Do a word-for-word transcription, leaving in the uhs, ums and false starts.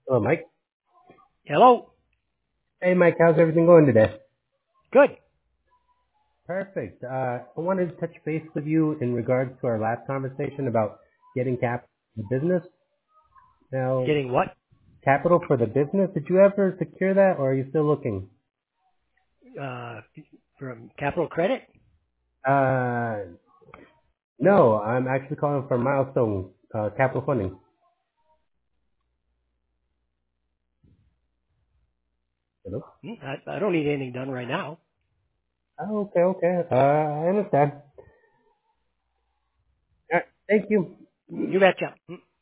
Hello, Mike. Hello. Hey, Mike. How's everything going today? Good. Perfect. Uh, I wanted to touch base with you in regards to our last conversation about getting capital for the business. Now, Getting what? capital for the business. Did you ever secure that, or are you still looking? Uh, from Capital Credit? Uh, no. I'm actually calling for Milestone uh, Capital Funding. Hello. Hmm, I, I don't need anything done right now. Oh, okay. Okay. Uh, I understand. All right, thank you. You betcha. Hmm.